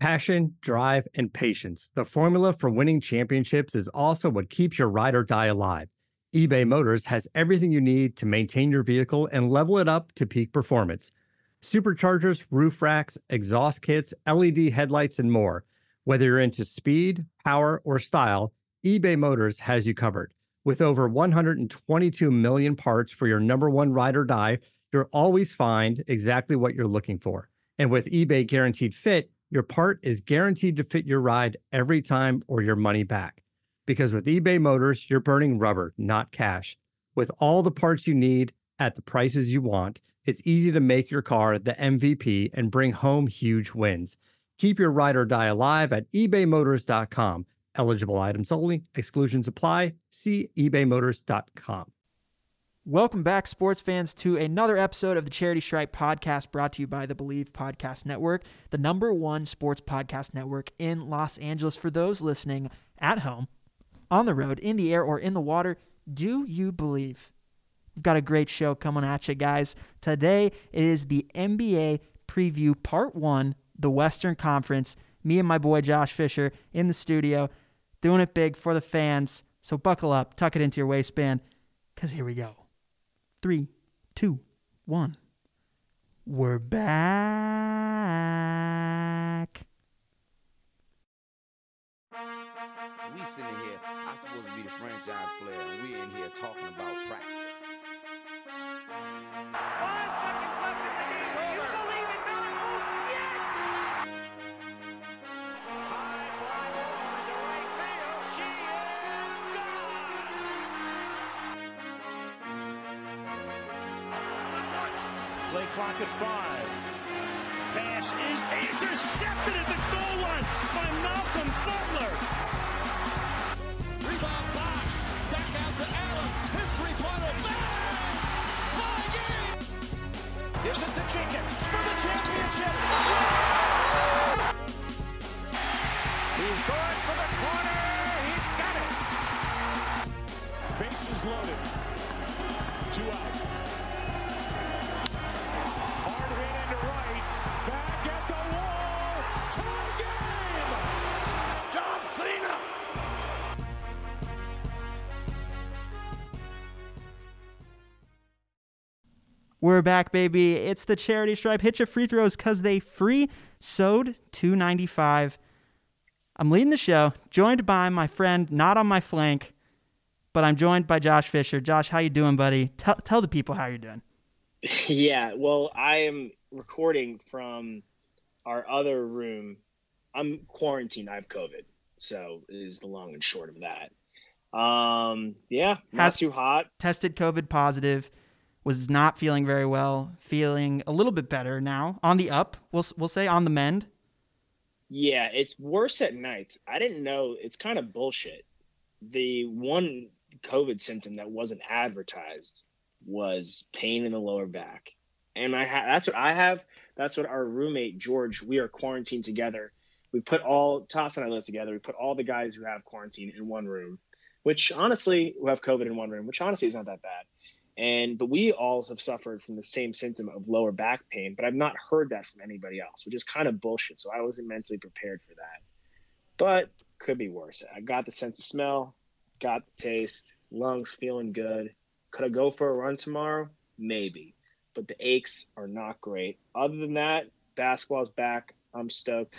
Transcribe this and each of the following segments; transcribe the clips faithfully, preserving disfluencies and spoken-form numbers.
Passion, drive, and patience. The formula for winning championships is also what keeps your ride or die alive. eBay Motors has everything you need to maintain your vehicle and level it up to peak performance. Superchargers, roof racks, exhaust kits, L E D headlights, and more. Whether you're into speed, power, or style, eBay Motors has you covered. With over one hundred twenty-two million parts for your number one ride or die, you'll always find exactly what you're looking for. And with eBay Guaranteed Fit, your part is guaranteed to fit your ride every time or your money back. Because with eBay Motors, you're burning rubber, not cash. With all the parts you need at the prices you want, it's easy to make your car the M V P and bring home huge wins. Keep your ride or die alive at ebay motors dot com. Eligible items only. Exclusions apply. See ebay motors dot com. Welcome back, sports fans, to another episode of the Charity Stripe podcast brought to you by the Believe Podcast Network, the number one sports podcast network in Los Angeles. For those listening at home, on the road, in the air, or in the water, do you believe? We've got a great show coming at you guys. Today, it is the N B A preview part one, the Western Conference. Me and my boy Josh Fisher in the studio, doing it big for the fans. So buckle up, tuck it into your waistband, because here we go. Three, two, one. We're back. We sitting here, I'm supposed to be the franchise player, and we in here talking about practice. Five seconds left in the game. Do you believe in miracles? Yes! High fly ball into right field. She is gone! Play clock at five. Pass is intercepted at the goal line by Malcolm Butler. Rebound box. Back out to Allen. His three-pointer. Bang! Tie game! Gives it to Jenkins for the championship. He's going for the corner. He's got it. Bases loaded. Two out. Hard hit into right. Back at the wall. Tie game! John Cena! We're back, baby. It's the Charity Stripe. Hit your free throws because they free. Sewed two ninety-five. I'm leading the show, joined by my friend, not on my flank, but I'm joined by Josh Fisher. Josh, how you doing, buddy? Tell tell the people how you're doing. Yeah, well, I am recording from our other room. I'm quarantined. I have COVID, so is the long and short of that. Um, yeah, not Has- too hot. Tested COVID positive. Was not feeling very well. Feeling a little bit better now. On the up, we'll we'll say on the mend. Yeah, it's worse at nights. I didn't know. It's kind of bullshit. The one COVID symptom that wasn't advertised was pain in the lower back. And I ha- that's what I have. That's what our roommate, George, we are quarantined together. We've put all, Toss and I live together. We put all the guys who have quarantine in one room, which honestly, who have COVID in one room, which honestly is not that bad. And, but we all have suffered from the same symptom of lower back pain, but I've not heard that from anybody else, which is kind of bullshit. So I wasn't mentally prepared for that, but could be worse. I got the sense of smell, got the taste, lungs feeling good. Could I go for a run tomorrow? Maybe, but the aches are not great. Other than that, basketball's back. I'm stoked.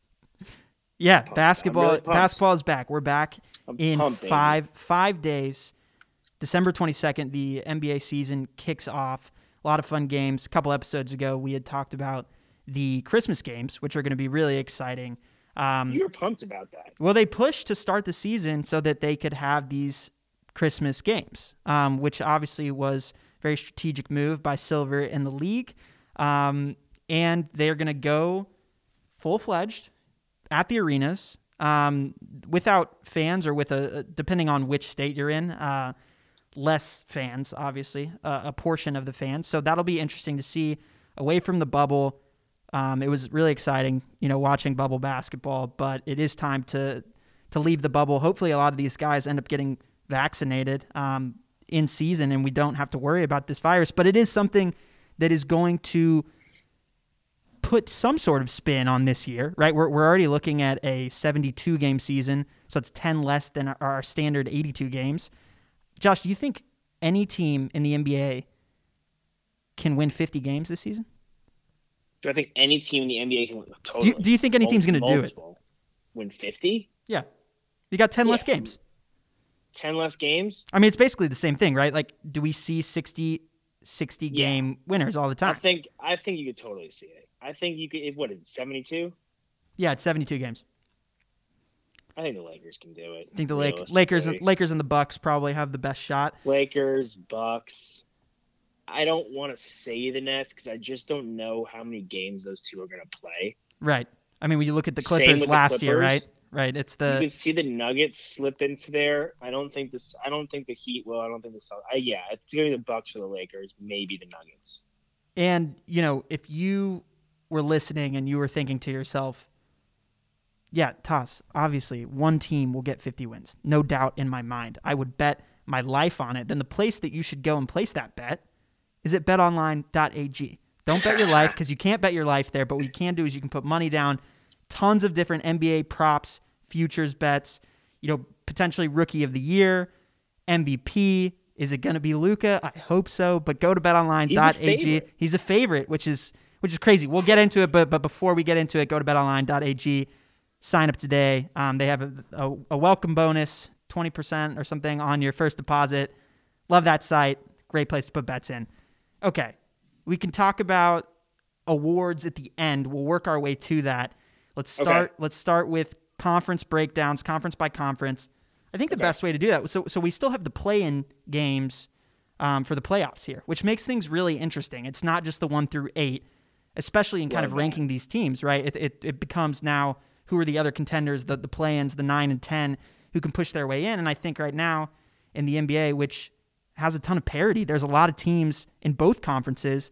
Yeah, Pumped. basketball. I'm really pumped. Basketball is back. We're back I'm in pumped, baby. five five days. December twenty-second, the N B A season kicks off. A lot of fun games. A couple episodes ago, we had talked about the Christmas games, which are going to be really exciting. Um, You were pumped about that. well, they pushed to start the season so that they could have these Christmas games, um, which obviously was a very strategic move by Silver and the league. Um, and they're going to go full-fledged at the arenas um, without fans or with a, depending on which state you're in, uh, less fans, obviously, uh, a portion of the fans. So that'll be interesting to see away from the bubble. Um, it was really exciting, you know, watching bubble basketball, but it is time to to leave the bubble. Hopefully a lot of these guys end up getting vaccinated um, in season and we don't have to worry about this virus, but it is something that is going to put some sort of spin on this year, right? We're we're already looking at a seventy-two game season, so it's ten less than our standard eighty-two games. Josh, do you think any team in the N B A can win fifty games this season? Do I think any team in the N B A can win? Totally. Do you, do you think any team's going to do it? Win fifty? Yeah. You got ten Yeah. less games. ten less games? I mean, it's basically the same thing, right? Like, do we see sixty, sixty Yeah. game winners all the time? I think I think you could totally see it. I think you could. What is it? seventy-two? Yeah, it's seventy-two games. I think the Lakers can do it. I think the Lake, Lakers, realistically. Lakers and the Bucks probably have the best shot. Lakers, Bucks. I don't want to say the Nets because I just don't know how many games those two are going to play. Right. I mean, when you look at the Same Clippers with the last year, Clippers. right? Right. It's You the can see the Nuggets slip into there. I don't think this. I don't think the Heat will. I don't think the Celtics. I, yeah, it's going to be the Bucks or the Lakers. Maybe the Nuggets. and you know, if you were listening and you were thinking to yourself, yeah, Toss, obviously one team will get fifty wins. No doubt in my mind. I would bet my life on it. Then the place that you should go and place that bet is at bet online dot a g. Don't bet your life because you can't bet your life there, but what you can do is you can put money down, tons of different N B A props, futures bets, you know, potentially rookie of the year, M V P. Is it going to be Luka? I hope so, but go to bet online dot a g. He's a favorite. He's a favorite, which is which is crazy. We'll get into it, but but before we get into it, go to bet online dot a g. Sign up today. Um, they have a, a, a welcome bonus, twenty percent or something on your first deposit. Love that site. Great place to put bets in. Okay, we can talk about awards at the end. We'll work our way to that. Let's start. Okay. Let's start with conference breakdowns, conference by conference. I think the Okay. best way to do that. So, so we still have the play-in games um, for the playoffs here, which makes things really interesting. It's not just the one through eight, especially in kind Love of that. ranking these teams. Right? It it, it becomes now who are the other contenders, the the play-ins, the nine and ten, who can push their way in. And I think right now in the N B A, which has a ton of parity, there's a lot of teams in both conferences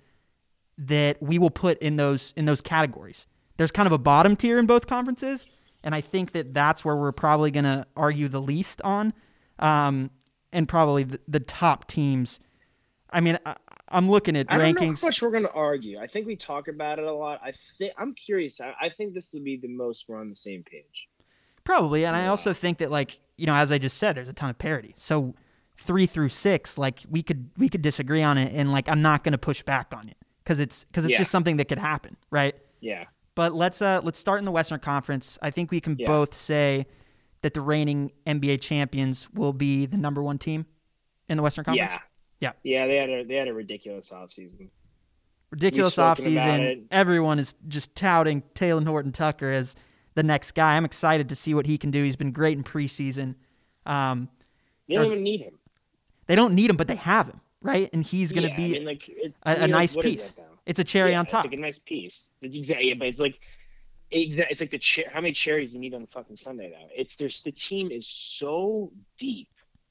that we will put in those in those categories. There's kind of a bottom tier in both conferences, and I think that that's where we're probably going to argue the least on, um, and probably the, the top teams. I mean, I, I'm looking at I don't know rankings. how much we're going to argue. I think we talk about it a lot. I think I'm curious. I, I think this would be the most we're on the same page. Probably, and I Yeah. also think that, like, you know, as I just said, there's a ton of parity. So three through six, like, we could we could disagree on it, and like I'm not going to push back on it because it's because it's Yeah. just something that could happen, right? Yeah. But let's uh let's start in the Western Conference. I think we can Yeah. both say that the reigning N B A champions will be the number one team in the Western Conference. Yeah. Yeah. Yeah. They had a they had a ridiculous offseason. Ridiculous spoken about offseason. it. Everyone is just touting Taylor Horton Tucker as the next guy. I'm excited to see what he can do. He's been great in preseason. Um, They don't Does- even need him. they don't need him, but they have him, right? And he's going to Yeah, be I mean, like, it's, a, I a mean, like, nice what is piece. that now? It's a cherry Yeah, on top. It's like a nice piece. It's exactly, but it's like exa- It's like the cha- how many cherries you need on fucking Sunday now? It's there's the team is so deep,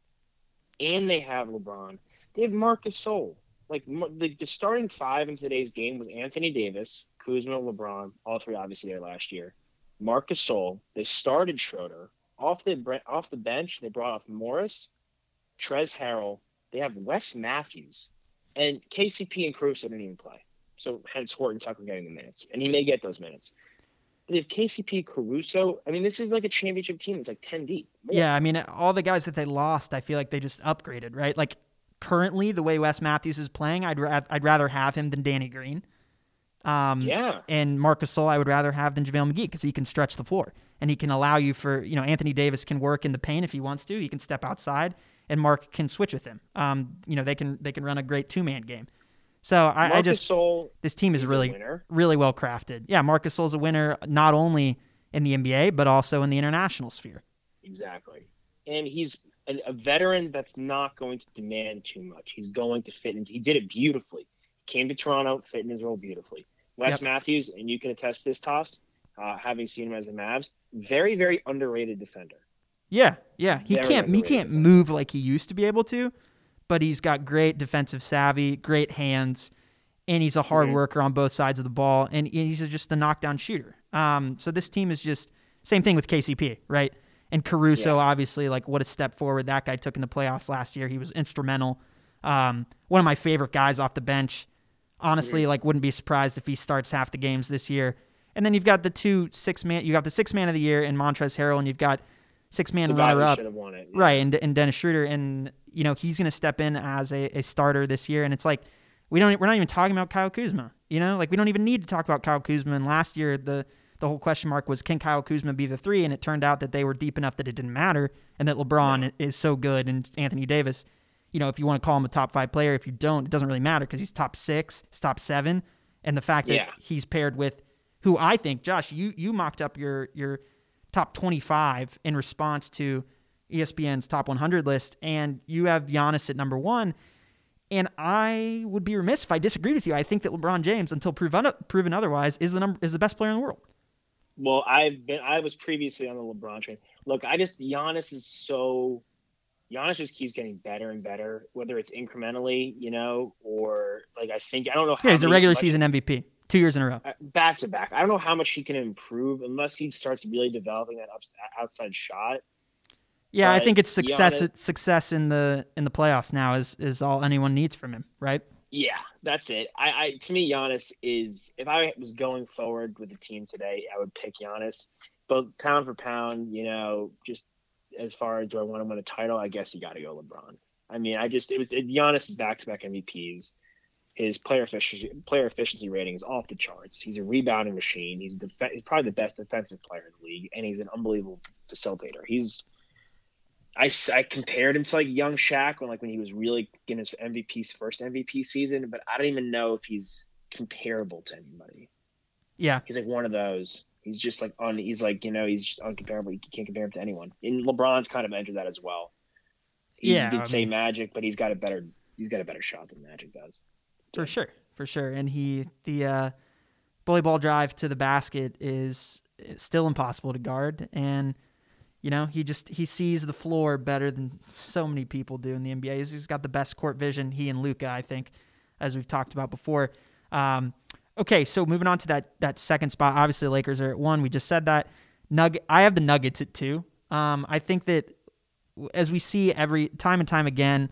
and they have LeBron. They have Marcus Gasol. Like Mar- the, the starting five in today's game was Anthony Davis, Kuzma, LeBron, all three obviously there last year. Marcus Gasol. They started Schroeder off the bre- off the bench. They brought off Morris, Trez Harrell. They have Wes Matthews, and K C P and Caruso didn't even play. So hence Horton Tucker getting the minutes, and he may get those minutes. But they have K C P, Caruso. I mean, this is like a championship team. It's like ten deep. More. Yeah, I mean, all the guys that they lost, I feel like they just upgraded, right? Like currently, the way Wes Matthews is playing, I'd ra- I'd rather have him than Danny Green. Um, Yeah. And Marcus Gasol, I would rather have than JaVale McGee because he can stretch the floor and he can allow you for, you know, Anthony Davis can work in the paint if he wants to. He can step outside, and Mark can switch with him. Um, you know, they can they can run a great two man game. So I, I Marcus just Gasol this team is is a really winner. really well crafted. Yeah, Marcus Gasol's a winner not only in the N B A but also in the international sphere. Exactly. And he's a, a veteran that's not going to demand too much. He's going to fit into. He did it beautifully. He came to Toronto, fit in his role beautifully. Wes Yep. Matthews, and you can attest to this, Toss, uh, having seen him as a Mavs, very, very underrated defender. Yeah, yeah. He Very can't he underrated can't defender. move like he used to be able to, but he's got great defensive savvy, great hands, and he's a hard Mhm. worker on both sides of the ball, and he's just a knockdown shooter. Um, so this team is just same thing with K C P, right? And Caruso, Yeah. obviously, like what a step forward that guy took in the playoffs last year. He was instrumental. Um, one of my favorite guys off the bench. honestly, Mm-hmm. like wouldn't be surprised if he starts half the games this year. And then you've got the two six man, you got the six man of the year in Montrezl Harrell, and you've got six man The guy runner who up, should have won it. yeah. right? And, and Dennis Schroeder, and you know he's going to step in as a, a starter this year. And it's like we don't, we're not even talking about Kyle Kuzma. You know, like we don't even need to talk about Kyle Kuzma. And last year, the the whole question mark was, can Kyle Kuzma be the three? And it turned out that they were deep enough that it didn't matter, and that LeBron Yeah. is so good, and Anthony Davis. You know, if you want to call him a top five player, if you don't, it doesn't really matter because he's top six, he's top seven, and the fact that Yeah. he's paired with who I think, Josh, you you mocked up your your top twenty-five in response to E S P N's top one hundred list, and you have Giannis at number one. And I would be remiss if I disagreed with you. I think that LeBron James, until proven proven otherwise, is the number is the best player in the world. Well, I've been I was previously on the LeBron train. Look, I just Giannis is so Giannis just keeps getting better and better, whether it's incrementally, you know, or like I think I don't know how Yeah, he's a many- regular much- season M V P two years in a row. uh, back to back. I don't know how much he can improve unless he starts really developing that ups, outside shot. Yeah, I but think it's success Giannis- success in the in the playoffs now is is all anyone needs from him, right? Yeah, that's it. I, I to me, Giannis is. If I was going forward with the team today, I would pick Giannis. But pound for pound, you know, just as far as do I want to win a title, I guess you got to go LeBron. I mean, I just it was it, Giannis is back to back M V Ps. His player efficiency player efficiency rating is off the charts. He's a rebounding machine. He's def- he's probably the best defensive player in the league, and he's an unbelievable facilitator. He's I, I compared him to like young Shaq when like when he was really getting his M V P's first M V P season, but I don't even know if he's comparable to anybody. Yeah. He's like one of those. He's just like on. He's like you know he's just uncomparable. You can't compare him to anyone. And LeBron's kind of entered that as well. He Yeah, did I say mean- Magic, but he's got a better he's got a better shot than Magic does. For sure, for sure. And he the uh, bully ball drive to the basket is is still impossible to guard, and you know he just he sees the floor better than so many people do in the N B A. He's, he's got the best court vision. He and Luka, I think, as we've talked about before. Um, okay, so moving on to that that second spot. Obviously, the Lakers are at one. We just said that. Nugget. I have the Nuggets at two. Um, I think that as we see every time and time again,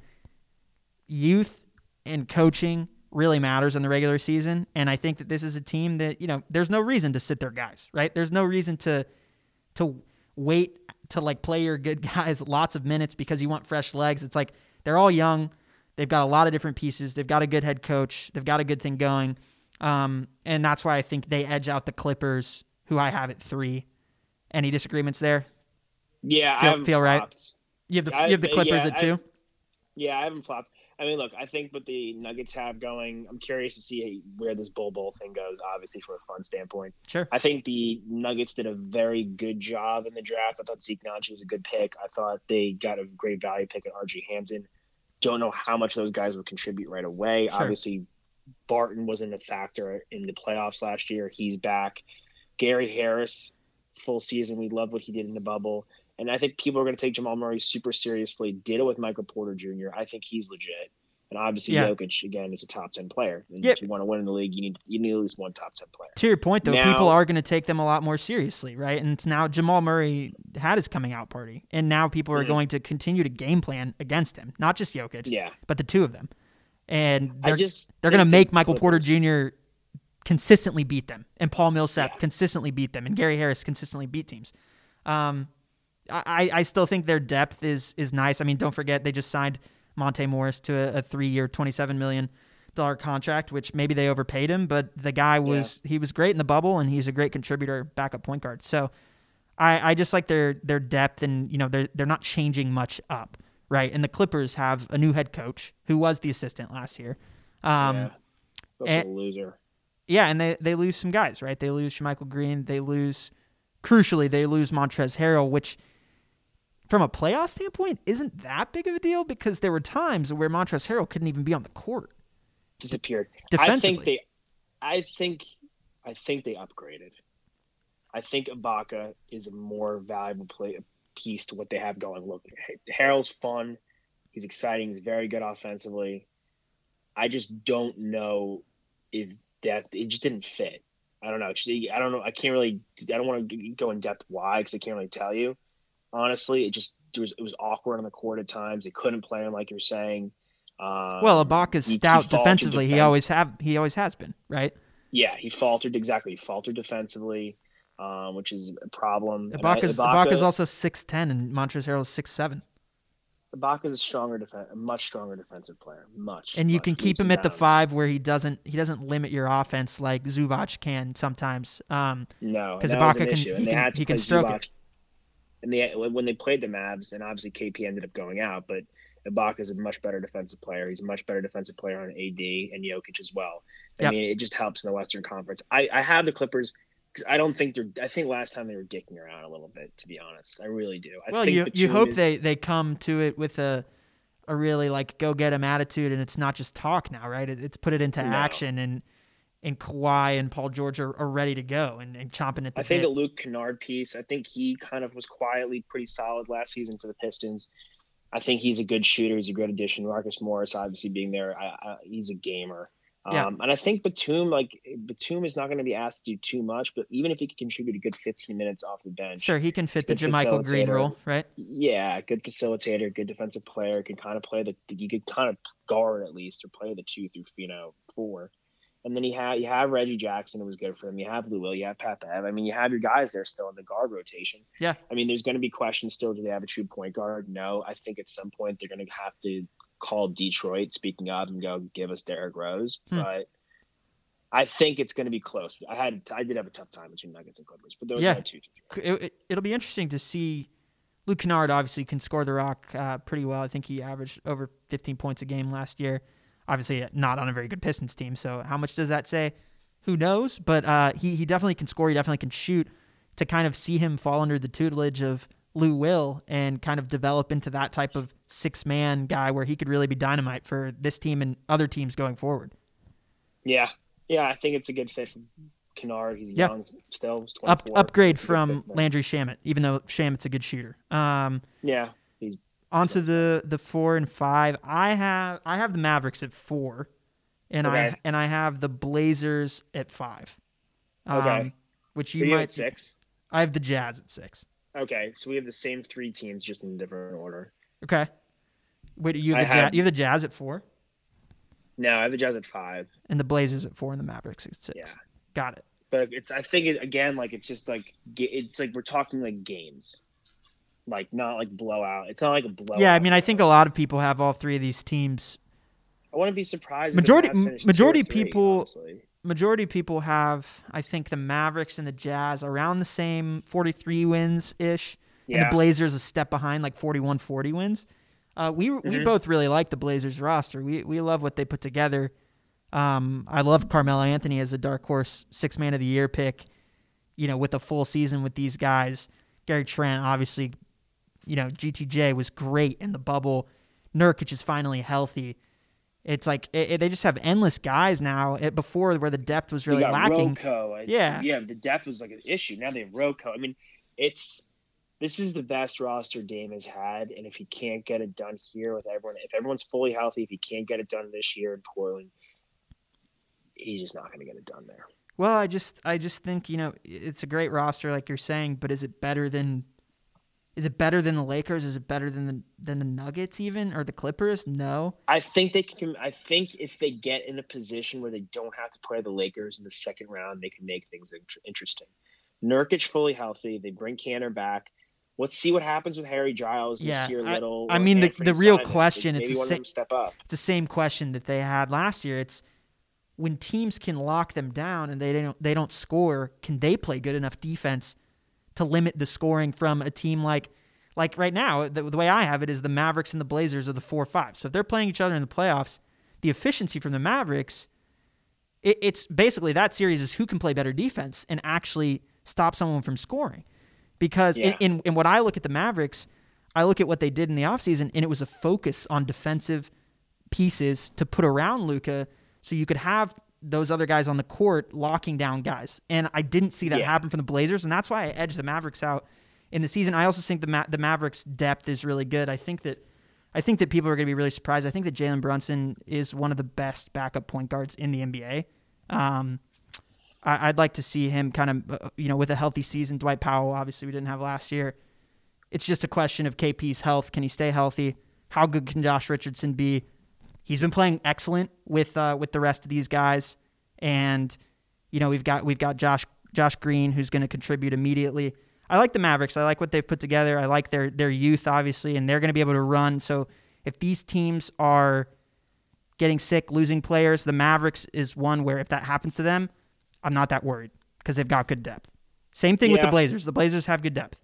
youth and coaching really matters in the regular season. And I think that this is a team that, you know, there's no reason to sit their guys, right? There's no reason to to wait to like play your good guys lots of minutes because you want fresh legs. It's like they're all young. They've got a lot of different pieces. They've got a good head coach. They've got a good thing going. Um, and that's why I think they edge out the Clippers, who I have at three. Any disagreements there? Yeah, Feel- I haven't feel right? flopped. You have the, I- you have the Clippers yeah, at two? I- Yeah, I haven't flopped. I mean, look, I think what the Nuggets have going, I'm curious to see where this Bull Bowl thing goes, obviously, from a fun standpoint. Sure. I think the Nuggets did a very good job in the draft. I thought Zeke Nnaji was a good pick. I thought they got a great value pick at R J Hampton. Don't know how much those guys would contribute right away. Sure. Obviously, Barton wasn't a factor in the playoffs last year. He's back. Gary Harris, full season. We love what he did in the bubble. And I think people are going to take Jamal Murray super seriously. Did it with Michael Porter Junior I think he's legit. And obviously, Yeah. Jokic, again, is a top ten player. And Yep. if you want to win in the league, you need you need at least one top ten player. To your point, though, Now- people are going to take them a lot more seriously, right? And it's now Jamal Murray had his coming out party, and now people are Mhm. going to continue to game plan against him, not just Jokic, Yeah. but the two of them. And I they're, just they're going to think make the Michael Porter Clippers- Junior consistently beat them, and Paul Millsap Yeah. consistently beat them, and Gary Harris consistently beat teams. Um, I, I still think their depth is is nice. I mean, don't forget they just signed Monte Morris to a, a three-year, twenty-seven million dollars contract, which maybe they overpaid him, but the guy was he was great in the bubble, and he's a great contributor, backup point guard. So I, I just like their their depth, and you know they're they're not changing much up, right? And the Clippers have a new head coach who was the assistant last year. Um, yeah. Also and- a loser. Yeah, and they, they lose some guys, right? They lose Michael Green. They lose, crucially, they lose Montrezl Harrell, which from a playoff standpoint isn't that big of a deal because there were times where Montrezl Harrell couldn't even be on the court. Disappeared. I Defensively. think they I think I think they upgraded. I think Ibaka is a more valuable play piece to what they have going. Look, Harrell's fun. He's exciting. He's very good offensively. I just don't know if that it just didn't fit. I don't know. I don't know. I can't really. I don't want to go in depth why because I can't really tell you. Honestly, it just it was it was awkward on the court at times. They couldn't play him like you're saying. Um, Well, Ibaka's he- he stout faltered defensively. He defen- always have. He always has been, right? Yeah, he faltered exactly. He faltered defensively, um, which is a problem. And I- Ibaka's, Ibaka- Ibaka's also six ten, and Montrezl Harrell's six seven. Ibaka's a stronger defense, a much stronger defensive player, much. And you much can keep leaps him and at the bounds. five where he doesn't he doesn't limit your offense like Zubac can sometimes. Um, No, 'cause and that was Ibaka an can- issue, he and they can- had to he can play stroke it. Zubac. And they when they played the Mavs, and obviously K P ended up going out, but Ibaka is a much better defensive player. He's a much better defensive player on A D and Jokic as well. I Yep. mean, it just helps in the Western Conference. I, I have the Clippers because I don't think they're. I think last time they were dicking around a little bit, to be honest. I really do. I well, think you the you two hope is- they, they come to it with a a really like go get 'em attitude, and it's not just talk now, right? It, it's put it into No. action, and and Kawhi and Paul George are, are ready to go and, and chomping at the I think bit. the Luke Kennard piece, I think he kind of was quietly pretty solid last season for the Pistons. I think he's a good shooter. He's a good addition. Marcus Morris, obviously being there, I, I, he's a gamer. Yeah. Um, and I think Batum, like Batum, is not going to be asked to do too much, but even if he could contribute a good fifteen minutes off the bench, Sure, he can fit the He's a good JaMychal Green facilitator. role, right? yeah, good facilitator, good defensive player, can kind of play the. You could kind of guard at least or play the two through you know four. And then you have you have Reggie Jackson, who was good for him. You have Lou Will, you have Pat Bev. I mean, you have your guys there still in the guard rotation. Yeah. I mean, there's going to be questions still. Do they have a true point guard? No. I think at some point they're going to have to call Detroit, speaking of, and go give us Derrick Rose. Hmm. But I think it's going to be close. I had I did have a tough time between Nuggets and Clippers, but those Yeah. are my two to three. It, it, it'll be interesting to see. Luke Kennard obviously can score the rock uh, pretty well. I think he averaged over fifteen points a game last year. Obviously, not on a very good Pistons team. So how much does that say? Who knows? But uh, he he definitely can score. He definitely can shoot. To kind of see him fall under the tutelage of Lou Will and kind of develop into that type of six man guy where he could really be dynamite for this team and other teams going forward. Yeah, yeah, I think it's a good fit for Kennard. He's Yeah. young still. He's Up, twenty-four. upgrade It's a good from fit for them. Landry Shamet, even though Shamet's a good shooter. Um, Yeah, he's onto the the four and five. I have I have the Mavericks at four, and I Okay. and I have the Blazers at five. Um, Okay. Which Are you you might. at six. I have the Jazz at six. Okay, so we have the same three teams, just in a different order. Okay. Wait, you have I the Jazz, have- you have the Jazz at four, No, I have the Jazz at five. and the Blazers at four, and the Mavericks at six. Yeah. Got it. But it's I think it, again, like it's just like ga- it's like we're talking like games, like not like blowout. It's not like a blowout. Yeah, I mean, I think a lot of people have all three of these teams. I wouldn't be surprised. if Majority- the Mavs finished two or majority three, people- honestly. Majority of people have, I think, the Mavericks and the Jazz around the same forty-three wins ish, and Yeah. the Blazers a step behind, like forty-one forty wins. Uh, we we Mhm. both really like the Blazers roster. We we love what they put together. Um, I love Carmelo Anthony as a dark horse six man of the year pick. You know, with a full season with these guys, Gary Trent obviously, you know, G T J was great in the bubble. Nurkic is finally healthy. It's like it, it- they just have endless guys now. It, before where the depth was really you got lacking. Rocco. It's- Yeah. yeah. The depth was like an issue. Now they have Rocco. I mean, it's this is the best roster Dame has had, and if he can't get it done here with everyone, if everyone's fully healthy, if he can't get it done this year in Portland, he's just not going to get it done there. Well, I just I just think, you know, it's a great roster like you're saying, but is it better than is it better than the Lakers? Is it better than the than the Nuggets even or the Clippers? No. I think they can. I think if they get in a position where they don't have to play the Lakers in the second round, they can make things int- interesting. Nurkic fully healthy. They bring Canner back. Let's see what happens with Harry Giles, Yeah, Nasir I- Little. I or mean, the- Anthony the real Simons. question, it's maybe the one sa- of them step up. It's the same question that they had last year. It's when teams can lock them down and they don't they don't score, can they play good enough defense to limit the scoring from a team like like right now, the, the way I have it is the Mavericks and the Blazers are the four five. So if they're playing each other in the playoffs, the efficiency from the Mavericks, it, it's basically that series is who can play better defense and actually stop someone from scoring. Because Yeah. in, in, in what I look at the Mavericks, I look at what they did in the offseason, and it was a focus on defensive pieces to put around Luka so you could have those other guys on the court locking down guys. And I didn't see that Yeah. happen from the Blazers, and that's why I edged the Mavericks out in the season. I also think the Ma- the Mavericks' depth is really good. I think that I think that people are going to be really surprised. I think that Jalen Brunson is one of the best backup point guards in the N B A. Um, I, I'd like to see him kind of, uh, you know, with a healthy season. Dwight Powell, obviously, we didn't have last year. It's just a question of K P's health. Can he stay healthy? How good can Josh Richardson be? he's been playing excellent with uh, with the rest of these guys, and you know we've got we've got Josh Josh Green who's going to contribute immediately. I like the Mavericks. I like what they've put together. I like their their youth, obviously, and they're going to be able to run. So if these teams are getting sick, losing players, the Mavericks is one where if that happens to them, I'm not that worried because they've got good depth. Same thing yeah. with the Blazers. The Blazers have good depth.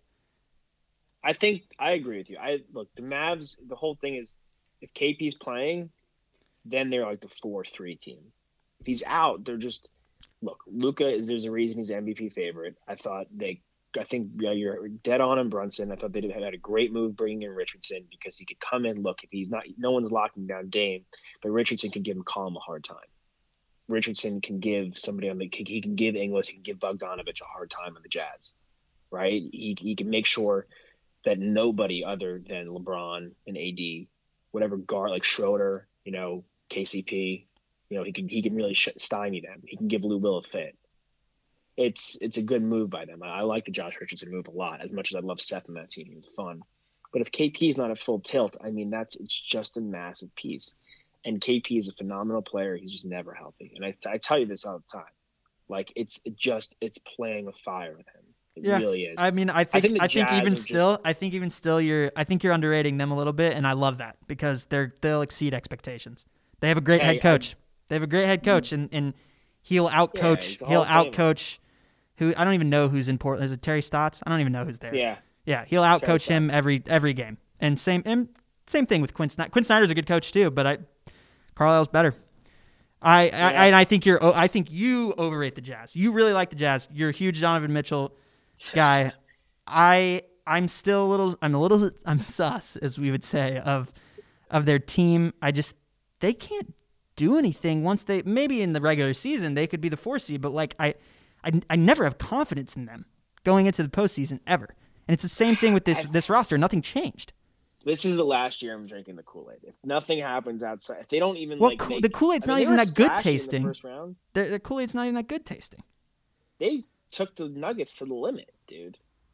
I think I agree with you. I look, the Mavs, the whole thing is if K P's playing, then they're like the four three team. If he's out, they're just look, Luka is there's a reason he's M V P favorite. I thought they I think yeah, you're dead on in Brunson. I thought they had a great move bringing in Richardson because he could come in. Look, if he's not, no one's locking down Dame, but Richardson can give him Colin a hard time. Richardson can give somebody on the he can give Ingles, he can give Bogdanovich a hard time on the Jazz, right? He he can make sure that nobody other than LeBron and A D, whatever guard like Schroeder, you know, K C P, you know, he can he can really stymie them. He can give Lou Will a fit. It's it's a good move by them. I, I like the Josh Richardson move a lot. As much as I love Seth on that team, he was fun. But if K P is not at full tilt, I mean that's it's just a massive piece. And K P is a phenomenal player. He's just never healthy. And I, I tell you this all the time, like it's it just it's playing with fire with him. It yeah, really is. I mean, I think I think, I think even still, just... I think even still, you're I think you're underrating them a little bit, and I love that because they're they'll exceed expectations. They have a great hey, head coach. I, they have a great head coach, and and he'll outcoach. Yeah, he'll outcoach. Who I don't even know who's in Portland. Is it Terry Stotts? I don't even know who's there. Yeah, yeah. He'll outcoach him every every game. And same and same thing with Quinn Snyder. Quinn Snyder's a good coach too, but I Carlisle's better. I yeah. I, I I think you're I think you overrate the Jazz. You really like the Jazz. You're a huge Donovan Mitchell guy. I I'm still a little I'm a little I'm sus, as we would say, of of their team. I just they can't do anything once they maybe in the regular season they could be the four seed, but like I. I, I never have confidence in them going into the postseason ever. And it's the same thing with this this roster. Nothing changed. This is the last year I'm drinking the Kool-Aid. If nothing happens outside, if they don't even well, like co- make, the Kool-Aid's I not mean, even that good tasting. In the first round. The, the Kool-Aid's not even that good tasting. They took the Nuggets to the limit, dude.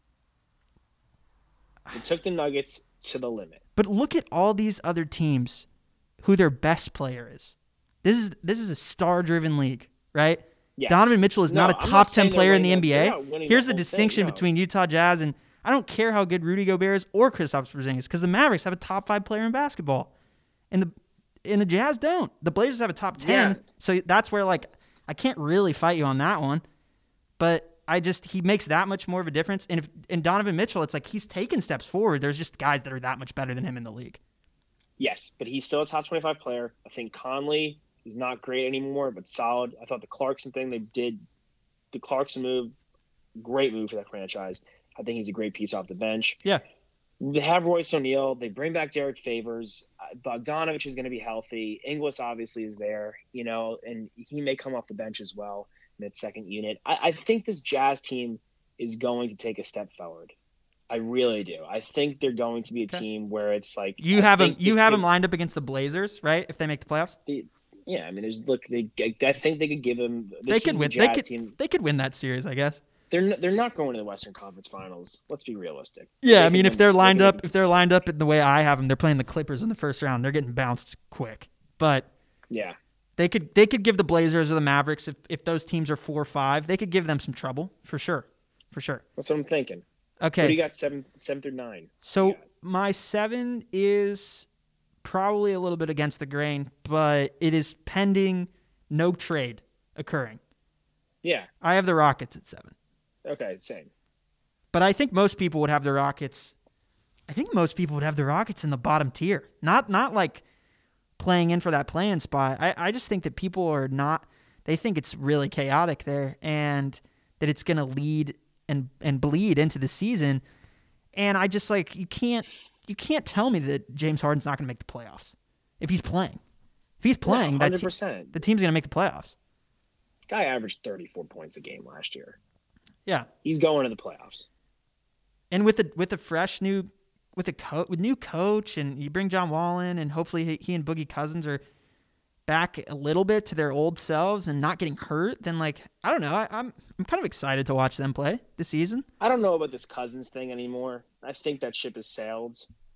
They took the Nuggets to the limit. But look at all these other teams who their best player is. This is this is a star-driven league, right? Yes. Donovan Mitchell is no, not a I'm top not ten player in the N B A. Here's the the distinction thing, no. between Utah Jazz and I don't care how good Rudy Gobert is or Kristaps Porzingis because the Mavericks have a top five player in basketball, and the and the Jazz don't. The Blazers have a top ten, yeah. so that's where like I can't really fight you on that one. But I just he makes that much more of a difference. And if in Donovan Mitchell, it's like he's taken steps forward. There's just guys that are that much better than him in the league. Yes, but he's still a top twenty-five player. I think Conley is not great anymore, but solid. I thought the Clarkson thing they did. The Clarkson move, great move for that franchise. I think he's a great piece off the bench. Yeah. They have Royce O'Neal. They bring back Derek Favors. Bogdanovich is going to be healthy. Ingles obviously is there, you know, and he may come off the bench as well in that second unit. I, I think this Jazz team is going to take a step forward. I really do. I think they're going to be a okay. team where it's like you I have them. You have could, them lined up against the Blazers, right? If they make the playoffs. The, Yeah, I mean, there's look. They, I think they could give him. They could win. The they could. Team. They could win that series, I guess. They're not, they're not going to the Western Conference Finals. Let's be realistic. Yeah, they I mean, if win, they're lined they up, if they're lined up in the way I have them, they're playing the Clippers in the first round. They're getting bounced quick. But yeah, they could they could give the Blazers or the Mavericks if if those teams are four or five, they could give them some trouble for sure, for sure. That's what I'm thinking. Okay, what do you got seven seven through nine? So my seven is probably a little bit against the grain, but it is pending no trade occurring. Yeah. I have the Rockets at seven. Okay, same. But I think most people would have the Rockets. I think most people would have the Rockets in the bottom tier. Not not like playing in for that play-in spot. I, I just think that people are not – they think it's really chaotic there and that it's going to lead and, and bleed into the season. And I just like – you can't you can't tell me that James Harden's not going to make the playoffs if he's playing. If he's playing, no, that te- the team's going to make the playoffs. Guy averaged thirty-four points a game last year. Yeah. He's going to the playoffs. And with a with a fresh new with a co- with new coach, and you bring John Wall in, and hopefully he, he and Boogie Cousins are back a little bit to their old selves and not getting hurt, then like I don't know, I, I'm I'm kind of excited to watch them play this season. I don't know about this Cousins thing anymore. I think that ship has sailed.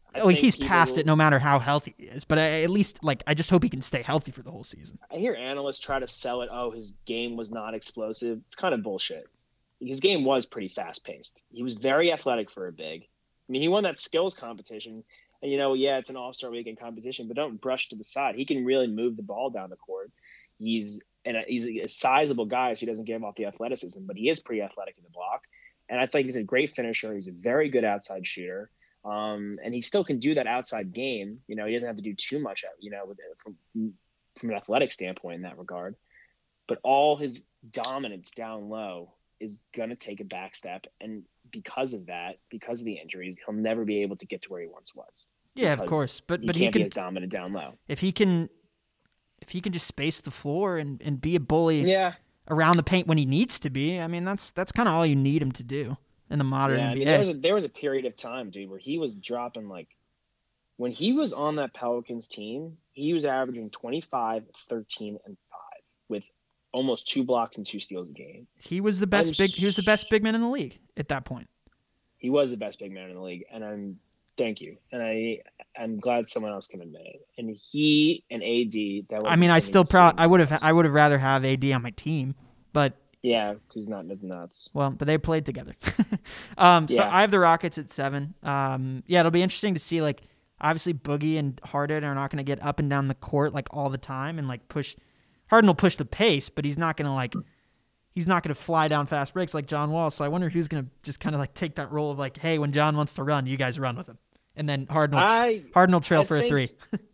I oh, think he's people past will- it no matter how healthy he is. But I, at least, like, I just hope he can stay healthy for the whole season. I hear analysts try to sell it. Oh, his game was not explosive. It's kind of bullshit. His game was pretty fast paced. He was very athletic for a big. I mean, he won that skills competition. And, you know, yeah, it's an all-star weekend competition, but don't brush to the side. He can really move the ball down the court. He's and a, he's a sizable guy, so he doesn't give off the athleticism, but he is pretty athletic in the block. And I think he's a great finisher. He's a very good outside shooter. Um, and he still can do that outside game. You know, he doesn't have to do too much, you know, with, from, from an athletic standpoint in that regard. But all his dominance down low is going to take a back step. And because of that, because of the injuries, he'll never be able to get to where he once was. Yeah, of Because course. But he but can't he be can as dominant down low. if he can if he can just space the floor and, and be a bully Yeah. around the paint when he needs to be. I mean, that's that's kind of all you need him to do in the modern Yeah, I N B A. mean, there was a, there was a period of time, dude, where he was dropping like when he was on that Pelicans team, he was averaging twenty-five, thirteen, and five with almost two blocks and two steals a game. He was the best I'm big. He was the best s- big man in the league at that point. He was the best big man in the league, and I'm thank you, and I I'm glad someone else can admit it. And he and A D. That I mean, I still proud. I would have. I would have rather have A D on my team, but yeah, because he's not as nuts. well, but they played together. um, so Yeah. I have the Rockets at seven. Um, yeah, it'll be interesting to see. Like, obviously, Boogie and Harden are not going to get up and down the court like all the time and like push. Harden will push the pace, but he's not going to like. He's not going to fly down fast breaks like John Wall. So I wonder who's going to just kind of like take that role of like, hey, when John wants to run, you guys run with him, and then Harden will, I Harden will trail I for a think- three.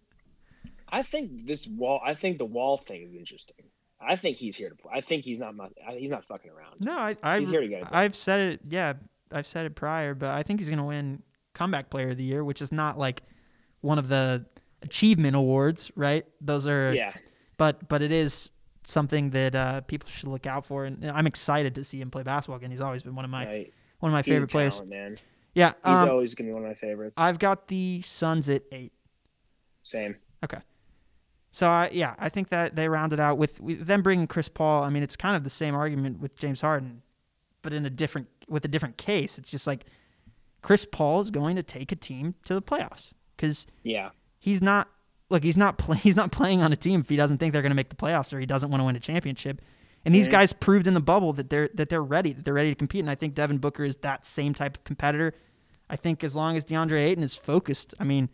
I think this wall. I think the wall thing is interesting. I think he's here to play. I think he's not. He's not fucking around. No, I, I, He's here to get it done. I've said it. Yeah, I've said it prior, but I think he's going to win Comeback Player of the Year, which is not like one of the achievement awards, right? Those are, Yeah. but but it is something that uh, people should look out for, and I'm excited to see him play basketball again. He's always been one of my Right. one of my He's favorite a players. talent, man. Yeah, He's um, always gonna be one of my favorites. I've got the Suns at eight. Same. Okay. So, I, yeah, I think that they rounded out with, with them bringing Chris Paul. I mean, it's kind of the same argument with James Harden, but in a different with a different case. It's just like Chris Paul is going to take a team to the playoffs because Yeah. he's not look he's not play, he's not playing on a team if he doesn't think they're going to make the playoffs or he doesn't want to win a championship. And these Mhm. guys proved in the bubble that they're that they're ready, that they're ready to compete. And I think Devin Booker is that same type of competitor. I think as long as DeAndre Ayton is focused, I mean,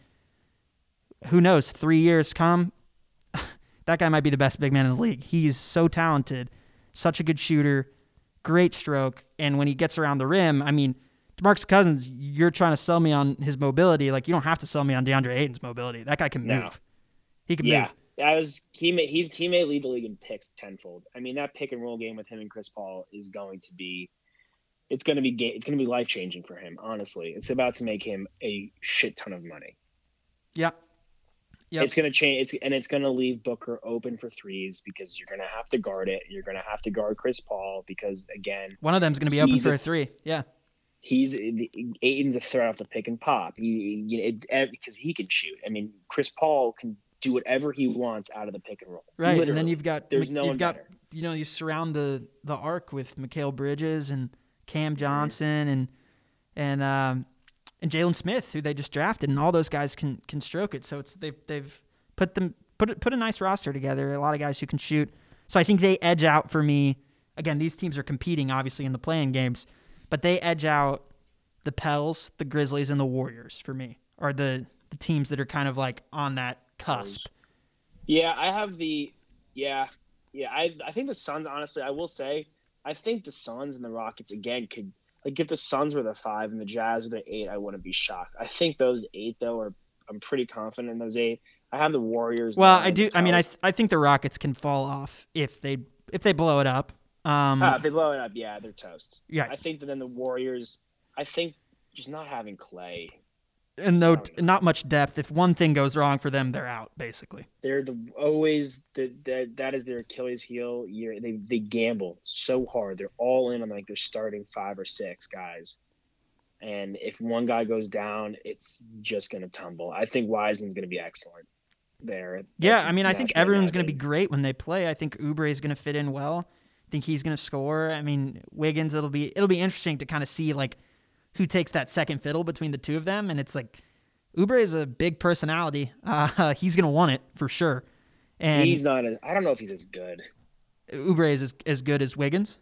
who knows? Three years come, that guy might be the best big man in the league. He is so talented, such a good shooter, great stroke, and when he gets around the rim, I mean, DeMarcus Cousins, you're trying to sell me on his mobility. Like, you don't have to sell me on DeAndre Ayton's mobility. That guy can No. move. He can Yeah. move. I was he may he's he may lead the league in picks tenfold. I mean, that pick and roll game with him and Chris Paul is going to be it's going to be ga- it's going to be life changing for him. Honestly, it's about to make him a shit ton of money. Yep. Yep. It's going to change. It's and it's going to leave Booker open for threes because you're going to have to guard it. You're going to have to guard Chris Paul because again, One of them's going to be open he's for a- a three. Yeah. he's Aiton's a threat off the pick and pop. He, you know, it, because he can shoot. I mean, Chris Paul can do whatever he wants out of the pick and roll. Right, and then Literally. you've got There's no you've one got better. you know you surround the the arc with Mikal Bridges and Cam Johnson and and um and Jalen Smith, who they just drafted, and all those guys can can stroke it. So it's they've they've put them put it- put a nice roster together. A lot of guys who can shoot. So I think they edge out for me. Again, these teams are competing obviously in the playing games, but they edge out the Pels, the Grizzlies, and the Warriors for me. Are the the teams that are kind of like on that cusp. Yeah, I have the yeah, yeah. I I think the Suns. Honestly, I will say, I think the Suns and the Rockets again could like if the Suns were the five and the Jazz were the eight, I wouldn't be shocked. I think those eight though are I'm pretty confident in those eight. I have the Warriors. Well, nine, I do. the I mean, I Pels. th- I think the Rockets can fall off if they if they blow it up. Um, Ah, if they blow it up, yeah, they're toast. Yeah. I think that then the Warriors. I think just not having Clay. and no, I don't know. not much depth. If one thing goes wrong for them, they're out basically. They're the always the, that that is their Achilles heel. Year they they gamble so hard. They're all in on like their starting five or six guys, and if one guy goes down, it's just going to tumble. I think Wiseman's going to be excellent there. Yeah, That's I mean, I match think made in everyone's going to be heaven. great when they play. I think Oubre is going to fit in well. I think he's going to score. I mean, Wiggins. It'll be it'll be interesting to kind of see like who takes that second fiddle between the two of them, and it's like Oubre is a big personality. Uh, he's going to want it for sure. And He's not. A, I don't know if he's as good Oubre is as, as good as Wiggins.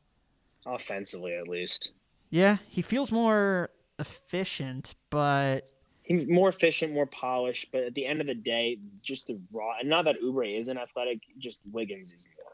offensively, at least. Yeah, he feels more efficient, but He's more efficient, more polished. But at the end of the day, just the raw. And not that Oubre isn't athletic, just Wiggins is more.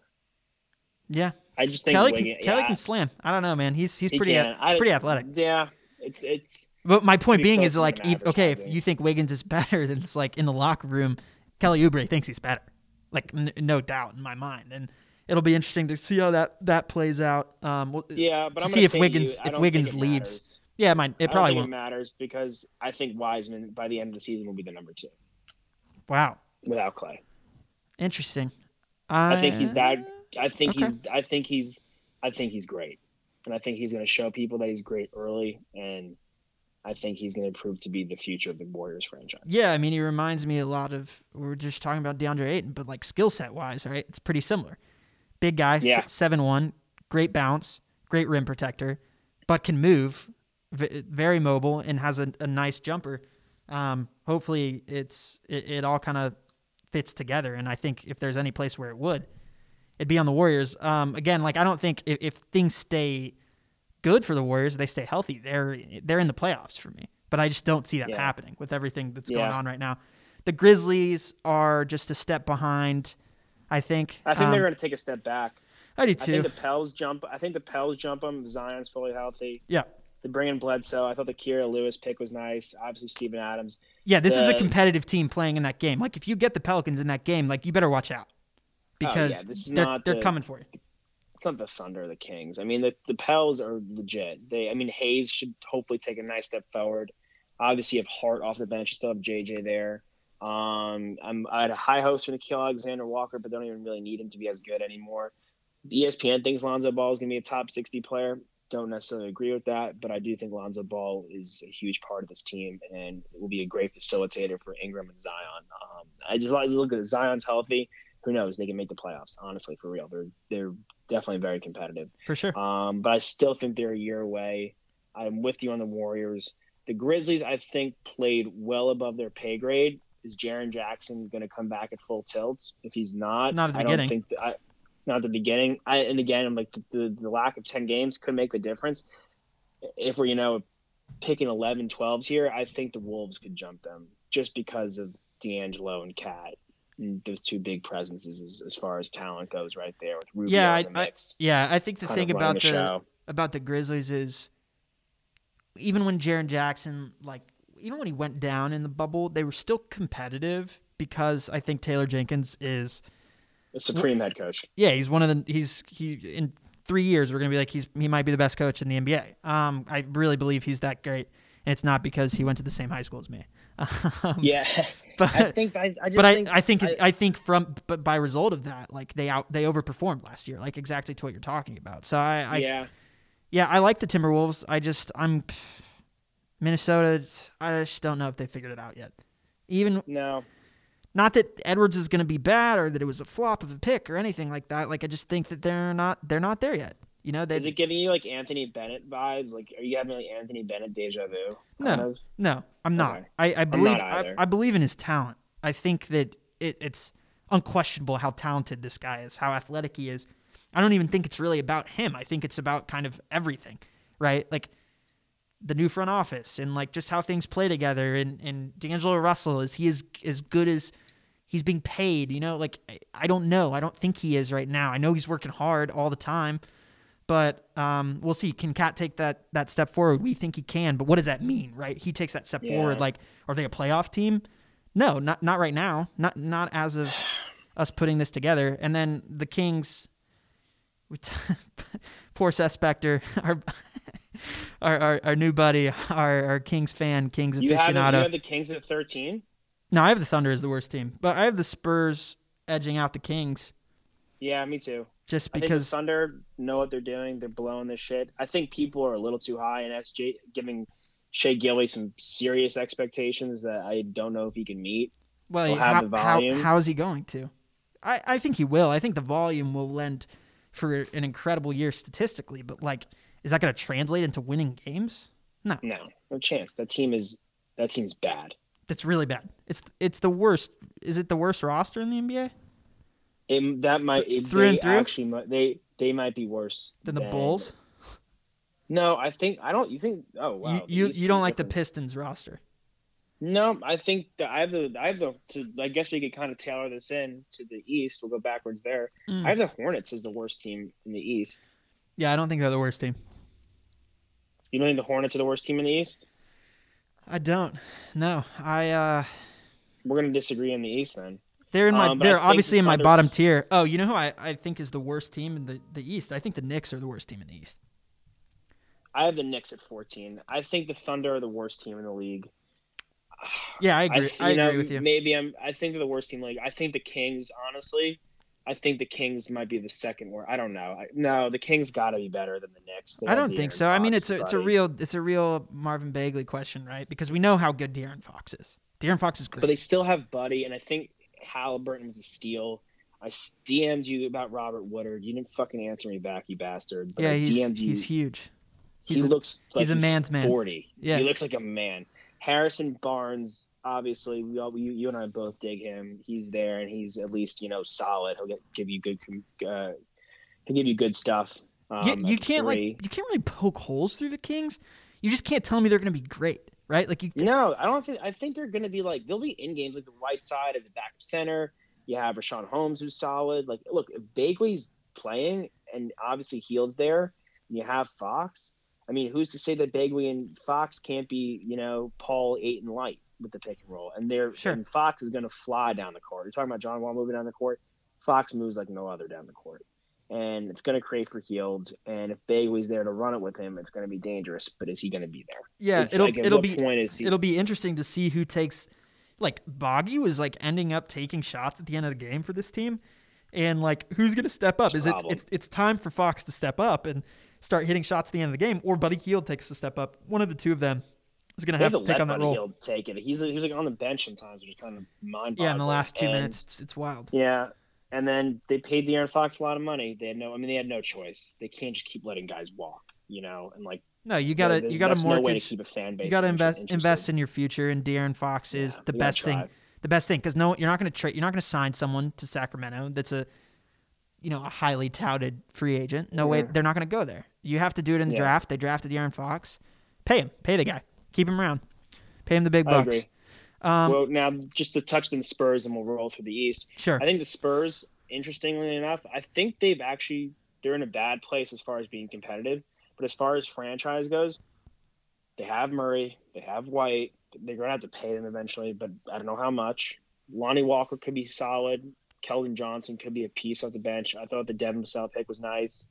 yeah, I just think Kelly Wiggins. can, Kelly yeah, can slam. I don't know, man. He's he's he pretty can. he's I- pretty athletic. Yeah, it's it's. But my point pretty being close is to like, an if, okay, if advertising. you think Wiggins is better, then it's like in the locker room, Kelly Oubre thinks he's better, like n- no doubt in my mind, and it'll be interesting to see how that that plays out. Um, we'll- Yeah, but to I'm see gonna if say to Wiggins you, I if don't Wiggins think it leaves. matters. Yeah, it might. It I don't probably think won't. it matters because I think Wiseman by the end of the season will be the number two Wow, without Clay. interesting. I think he's that. I think okay. he's. I think he's. I think he's great, and I think he's going to show people that he's great early, and I think he's going to prove to be the future of the Warriors franchise. Yeah, I mean, he reminds me a lot of, we were just talking about DeAndre Ayton, but like skill set wise, right? It's pretty similar. Big guy, Yeah. seven one, great bounce, great rim protector, but can move, v- very mobile, and has a, a nice jumper. Um, hopefully, it's it, it all kind of fits together, and I think if there's any place where it would, it'd be on the Warriors. Um, again, like I don't think if, if things stay good for the Warriors, they stay healthy, they're they're in the playoffs for me. But I just don't see that Yeah. happening with everything that's Yeah. going on right now. The Grizzlies are just a step behind, I think. I think Um, they're going to take a step back. I do I too. think the Pels jump. I think the Pels jump them. Zion's fully healthy. yeah. They bring in Bledsoe. I thought the Kira Lewis pick was nice. Obviously, Steven Adams. Yeah, this is a the- competitive team playing in that game. Like if you get the Pelicans in that game, like you better watch out. Because Oh, yeah, this is they're not they're the- coming for you. It's not the Thunder or the Kings. I mean, the, the Pels are legit. They, I mean, Hayes should hopefully take a nice step forward. Obviously, you have Hart off the bench. You still have J J there. Um, I'm I had a high hopes for Nikhil Alexander Walker, but they don't even really need him to be as good anymore. E S P N thinks Lonzo Ball is going to be a top sixty player. Don't necessarily agree with that, but I do think Lonzo Ball is a huge part of this team and will be a great facilitator for Ingram and Zion. Um, I just like to look at Zion's healthy. Who knows? They can make the playoffs. Honestly, for real, they're they're definitely very competitive. For sure. Um, but I still think they're a year away. I'm with you on the Warriors. The Grizzlies, I think, played well above their pay grade. Is Jaren Jackson going to come back at full tilt? If he's not, Not at the I beginning. don't think that I, not at the beginning. I, and again, I'm like the, the lack of ten games could make the difference. If we're, you know, picking eleven, twelves here, I think the Wolves could jump them just because of D'Angelo and Cat. And those two big presences as, as far as talent goes right there with Rubio Yeah, in the I, I, mix. yeah, I think the kind thing of running about the the, show. about the Grizzlies is even when Jaren Jackson, like even when he went down in the bubble, they were still competitive because I think Taylor Jenkins is A supreme head coach. yeah, he's one of the he's he in three years we're gonna be like he's he might be the best coach in the N B A. Um, I really believe he's that great, and it's not because he went to the same high school as me. Um, Yeah, but I think I, I just but I, think I think I, I think from but by result of that, like they out they overperformed last year, like exactly to what you're talking about. So I, I yeah, yeah, I like the Timberwolves. I just I'm Minnesota. I just don't know if they figured it out yet. Even no, not that Edwards is going to be bad or that it was a flop of a pick or anything like that. Like I just think that they're not they're not there yet. You know, they is it giving you like Anthony Bennett vibes? Like, are you having like Anthony Bennett deja vu? kind no of? no I'm not. Okay. I, I believe not I, either. I believe in his talent. I think that it, it's unquestionable how talented this guy is, how athletic he is. I don't even think it's really about him. I think it's about kind of everything, right? Like the new front office and like just how things play together. And, and D'Angelo Russell, is he as, as good as he's being paid? You know, like I, I don't know. I don't think he is right now. I know he's working hard all the time, but um, we'll see. Can Cat take that that step forward? We think he can, but what does that mean, right? He takes that step Yeah. forward. Like, are they a playoff team? No, not not right now. Not not as of us putting this together. And then the Kings, we t- poor Seth Spector, our, our our our new buddy, our our Kings fan, Kings You have, the, you aficionado. have the Kings at thirteen. No, I have the Thunder as the worst team, but I have the Spurs edging out the Kings Yeah, me too. just I think the because. Thunder know what they're doing. They're blowing this shit. I think people are a little too high in S J, giving Shea Gilly some serious expectations that I don't know if he can meet. Well, will have how, the how, volume. how is he going to? I, I think he will. I think the volume will lend for an incredible year statistically, but like, is that going to translate into winning games? No. No, no chance. That team is that team's bad. that's really bad. It's it's the worst. Is it the worst roster in the N B A? It, that might it, Through they and through? actually might- they they might be worse Than the Bulls? No, I think I don't. You think? Oh wow, you the you, East you don't is like the different. Pistons roster? No, I think that I have the I have the. To, I guess we could kind of tailor this in to the East. We'll go backwards there. Mm. I have the Hornets as the worst team in the East. Yeah, I don't think they're the worst team. You don't think the Hornets are the worst team in the East? I don't. No, I. uh We're gonna disagree in the East then. They're in my. Um, but I they're think obviously the in my Thunder's- bottom tier. Oh, you know who I, I think is the worst team in the, the East? I think the Knicks are the worst team in the East. I have the Knicks at fourteen. I think the Thunder are the worst team in the league. Yeah, I agree. th- I, you know, agree with you. Maybe I'm. I think they're the worst team in the league. I think the Kings, honestly, I think the Kings might be the second worst. I don't know. I, no, the Kings got to be better than the Knicks. They I have don't think De'Aaron so. I mean, Fox, it's a it's a buddy. real it's a real Marvin Bagley question, right? Because we know how good De'Aaron Fox is. De'Aaron Fox is great. But they still have Buddy, and I think Halliburton was a steal. I s- D M'd you about Robert Woodard. You didn't fucking answer me back, you bastard. But yeah, I he's D M'd you. he's huge. He he's a- looks like he's a man's man. forty. Yeah. He looks like a man. Harrison Barnes, obviously, we all, you, you and I both dig him. He's there, and he's at least you know solid. He'll get, give you good, uh, he'll give you good stuff. Um, you, you at can't three. like you can't really poke holes through the Kings. You just can't tell me they're going to be great, right? Like you. No, I don't think. I think they're going to be like they'll be in games like the right side as a backup center. You have Rashawn Holmes who's solid. Like, look, if Bagley's playing and obviously Hield's there, and you have Fox. I mean, who's to say that Bagley and Fox can't be, you know, Paul Ayton light with the pick and roll? And they're Sure. and Fox is going to fly down the court. You're talking about John Wall moving down the court. Fox moves like no other down the court, and it's going to create for Hield. And if Bagley's there to run it with him, it's going to be dangerous. But is he going to be there? Yeah, It's it'll like, at it'll what be point is he- it'll be interesting to see who takes. Like Boggy was like ending up taking shots at the end of the game for this team, and like who's going to step up? It's a Is it problem. it's it's time for Fox to step up and start hitting shots at the end of the game, or Buddy Hield takes a step up? One of the two of them is going to They have to take let on that Buddy role. Hield take it. He's he was like on the bench sometimes, which is kind of mind. Yeah, in the last two and, minutes, it's, it's wild. Yeah, and then they paid De'Aaron Fox a lot of money. They had no. I mean, they had no choice. They can't just keep letting guys walk. You know, and like No, you gotta there's- you gotta that's no way to mortgage. keep a fan base. You gotta inter- invest interested. invest in your future, and De'Aaron Fox is Yeah, the you gotta best thing. try. The best thing, because no, you're not going to trade. You're not going to sign someone to Sacramento that's a, you know, a highly touted free agent. No way, Yeah. they're not going to go there. You have to do it in the Yeah. draft. They drafted De'Aaron Fox. Pay him. Pay the guy. Keep him around. Pay him the big I bucks. agree. Um, Well, now just to touch on the Spurs, and we'll roll through the East. sure. I think the Spurs, interestingly enough, I think they've actually they're in a bad place as far as being competitive. But as far as franchise goes, they have Murray, they have White. They're going to have to pay them eventually, but I don't know how much. Lonnie Walker could be solid. Keldon Johnson could be a piece off the bench. I thought the Devin Vassell pick was nice.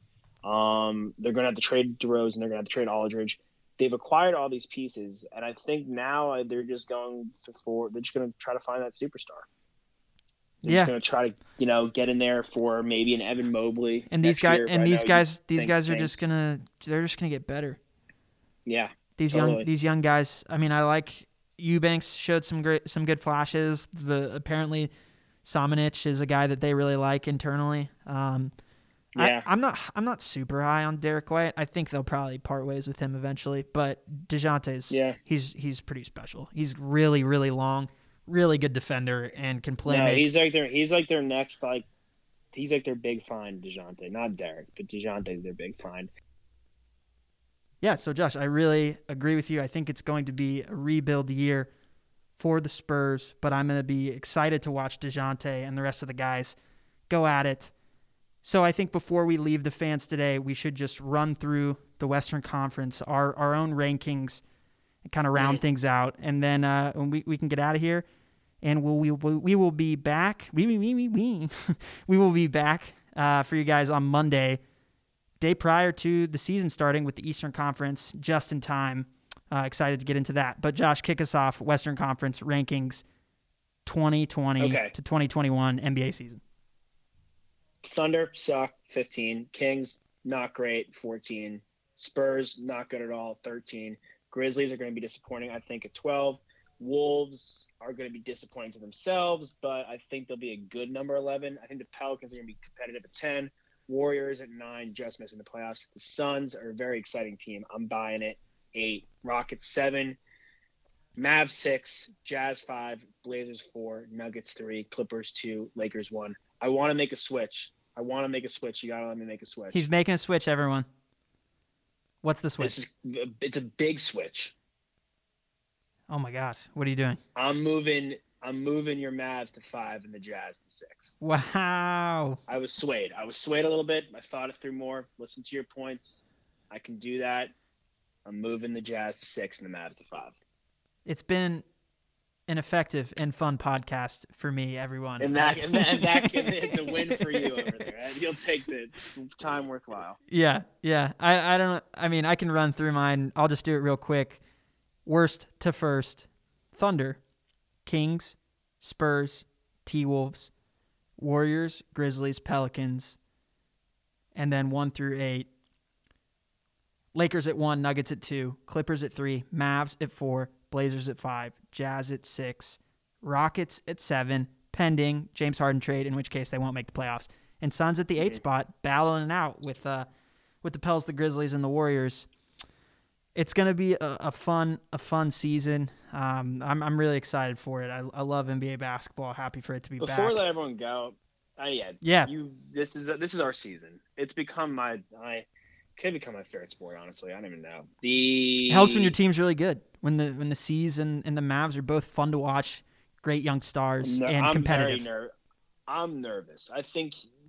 Um, they're going to have to trade DeRozan. They're going to have to trade Aldridge. They've acquired all these pieces, and I think now they're just going for. They're just going to try to find that superstar. They're Yeah. just going to try to, you know, get in there for maybe an Evan Mobley. and these next guys year, and but I these know guys these think guys are just stinks. gonna they're just gonna get better. Yeah, These Totally. young these young guys. I mean, I like Eubanks showed some great some good flashes. The apparently Samanic is a guy that they really like internally. Um, Yeah. I, I'm not I'm not super high on Derek White. I think they'll probably part ways with him eventually. But DeJounte's Yeah. he's he's pretty special. He's really really long, really good defender, and can play. no, make. he's like their he's like their next like he's like their big find, DeJounte. Not Derek, but DeJounte's their big find. Yeah, so Josh, I really agree with you. I think it's going to be a rebuild year for the Spurs, but I'm going to be excited to watch DeJounte and the rest of the guys go at it. So I think before we leave the fans today, we should just run through the Western Conference, our, our own rankings, and kind of round things out, and then uh, we, we can get out of here. And we'll, we, will, we will be back. We, we, we, we, we. we will be back uh, for you guys on Monday, day prior to the season starting with the Eastern Conference, just in time. Uh, excited to get into that. But Josh, kick us off. Western Conference rankings twenty twenty Okay. to twenty twenty-one N B A season. Thunder suck, fifteen. Kings not great, fourteen. Spurs not good at all, thirteen. Grizzlies are going to be disappointing, I think, at twelve. Wolves are going to be disappointing to themselves, but I think they'll be a good number eleven. I think the Pelicans are going to be competitive at ten. Warriors at nine, just missing the playoffs. The Suns are a very exciting team. I'm buying it. Eight. Rockets seven. Mavs six, Jazz five, Blazers four, Nuggets three, Clippers two, Lakers one. I want to make a switch. I want to make a switch. You gotta let me make a switch. He's making a switch, everyone. What's the switch? This is it's a big switch. Oh my gosh, what are you doing? I'm moving. I'm moving your Mavs to five and the Jazz to six. Wow. I was swayed. I was swayed a little bit. I thought it through more. Listen to your points. I can do that. I'm moving the Jazz to six and the Mavs to five. It's been an effective and fun podcast for me, everyone. And that, and that, and that can, it's a win for you over there. You'll take the time worthwhile. Yeah, yeah. I, I don't. I mean, I can run through mine. I'll just do it real quick. Worst to first: Thunder, Kings, Spurs, T-Wolves, Warriors, Grizzlies, Pelicans, and then one through eight. Lakers at one, Nuggets at two, Clippers at three, Mavs at four, Blazers at five, Jazz at six, Rockets at seven, pending James Harden trade, in which case they won't make the playoffs, and Suns at the eight spot, battling it out with uh, with the Pels, the Grizzlies, and the Warriors. It's gonna be a, a fun a fun season. Um, I'm I'm really excited for it. I I love N B A basketball. Happy for it to be Before back. Before we let everyone go, uh, yeah, yeah, you. This is this is our season. It's become my I. Could become my favorite sport, honestly. I don't even know. The It helps when your team's really good. When the when the C's and, and the Mavs are both fun to watch, great young stars, no, and I'm competitive. Very ner- I'm nervous. I think